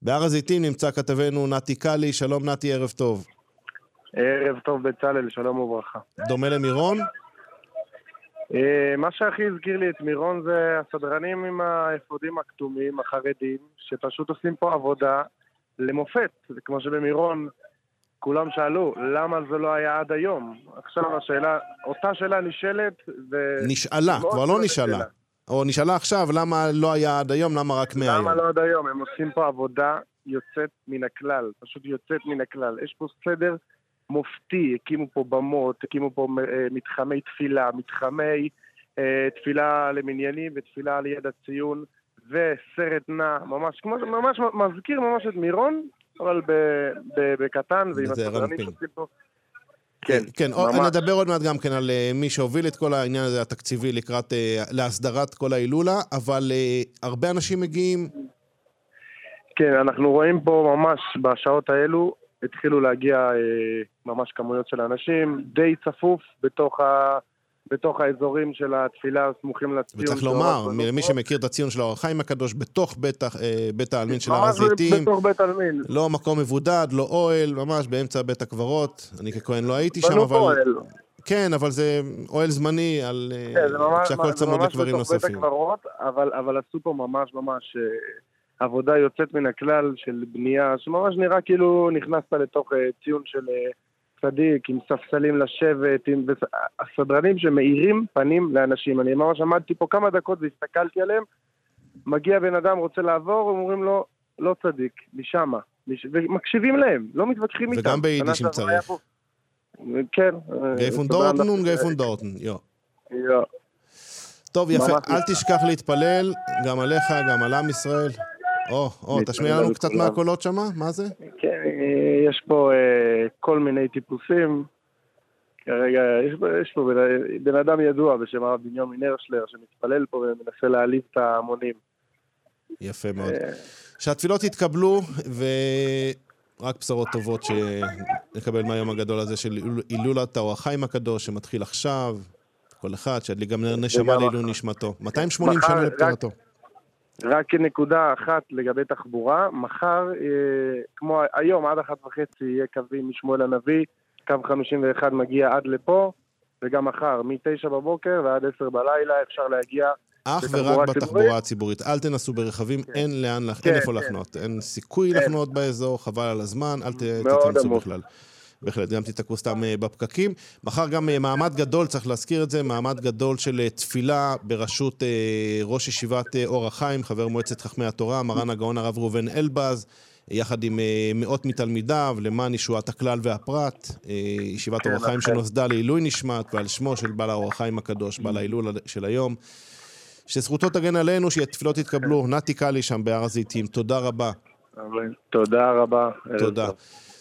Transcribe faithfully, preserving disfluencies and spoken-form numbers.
בהר הזיתים נמצא כתבנו נתי קלי, שלום נתי, ערב טוב. ערב טוב בצלאל, שלום וברכה. דומה למירון? מה שהכי הזכיר לי את מירון זה הסדרנים עם האפודים הכתומים, החרדים, שפשוט עושים פה עבודה למופת. זה כמו שבמירון כולם שאלו, למה זה לא היה עד היום? עכשיו השאלה, אותה שאלה נשאלת ו... נשאלה, כבר לא נשאלה. או נשאלה עכשיו, למה לא היה עד היום, למה רק מהיום? למה לא עד היום? הם עושים פה עבודה יוצאת מן הכלל, פשוט יוצאת מן הכלל. יש פה סדר מופתי, הקימו פה במות, הקימו פה מתחמי תפילה, מתחמי אה, תפילה למניינים ותפילה ליד הציון, וסרט נע, ממש, כמו, ממש מזכיר ממש את מירון, אבל ב, ב, בקטן, ועם הסדרנים שעושים פה. כן, כן, נדבר עוד מעט גם כן על מי שהוביל את כל העניין הזה התקציבי לקראת, להסדרת כל ההילולה, אבל הרבה אנשים מגיעים. כן, אנחנו רואים פה ממש בשעות האלו, התחילו להגיע ממש כמויות של אנשים, די צפוף בתוך ה... בתוך האזורים של התפילה סמוכים לציון. וצריך לומר, מי שמכיר את הציון של האור החיים הקדוש, בתוך בית, בית העלמין של הר הזיתים. בתוך בית העלמין. לא מקום מבודד, לא אוהל, ממש באמצע בית הקברות. אני ככהן לא הייתי שם, אבל... אוהל. כן, אבל זה אוהל זמני, על... כן, זה ממש, כשהכל צמוד לקברים נוספים. בית הקברות, אבל, אבל עשו פה ממש ממש עבודה יוצאת מן הכלל של בנייה, שממש נראה כאילו נכנסת לתוך ציון של... צדיק, עם ספסלים לשבת, עם הסדרנים שמאירים פנים לאנשים. אני ממש עמדתי פה כמה דקות והסתכלתי עליהם, מגיע בן אדם, רוצה לעבור, אומרים לו, לא צדיק, משמה. ומקשיבים להם, לא מתווכחים איתם. וגם ביידיש אם צריך. כן. גייפון דורטן וגייפון דורטן, יו. יו. טוב, יפה, אל תשכח להתפלל, גם עליך, גם על עם ישראל. או, או, תשמיע לנו קצת מהקולות שמה? מה זה? כן, יש פה כל מיני טיפוסים. כרגע, יש פה בן אדם ידוע בשם הרב בנימין הרשלר, שמתפלל פה ומנסה להעליב את ההמונים. יפה מאוד. שהתפילות יתקבלו, ורק בשורות טובות שנקבל מהיום הגדול הזה של הילולת האור החיים הקדוש, שמתחיל עכשיו, כל אחד, שעד גם נשמה לעילוי נשמתו. מאתיים ושמונים שנה לפטירתו. רק נקודה אחת לגבי תחבורה, מחר, אה, כמו היום עד אחת וחצי יהיה קווים משמואל הנביא, קו חמישים ואחת מגיע עד לפה, וגם מחר, מתשע בבוקר ועד עשר בלילה אפשר להגיע אך ורק בתחבורה הציבורית. אל תנסו ברכבים, כן. אין לאן, כן, אין איפה כן. לחנות, אין סיכוי כן. לחנות באזור, חבל על הזמן, אל תתנסו בכלל. בהחלט, גם תתעקו סתם בפקקים. מחר גם מעמד גדול, צריך להזכיר את זה, מעמד גדול של תפילה בראשות ראש ישיבת אור החיים, חבר מועצת חכמי התורה, מרן הגאון הרב ראובן אלבז, יחד עם מאות מתלמידיו, למען ישועת הכלל והפרט, ישיבת אור החיים שנוסדה לעילוי נשמת, ועל שמו של בעל האור החיים הקדוש, בעל ההילול של היום. שזכותו תגן עלינו, שהתפילות יתקבלו. נתי קלי שם בהר הזיתים, תודה רבה. תודה רבה. תודה.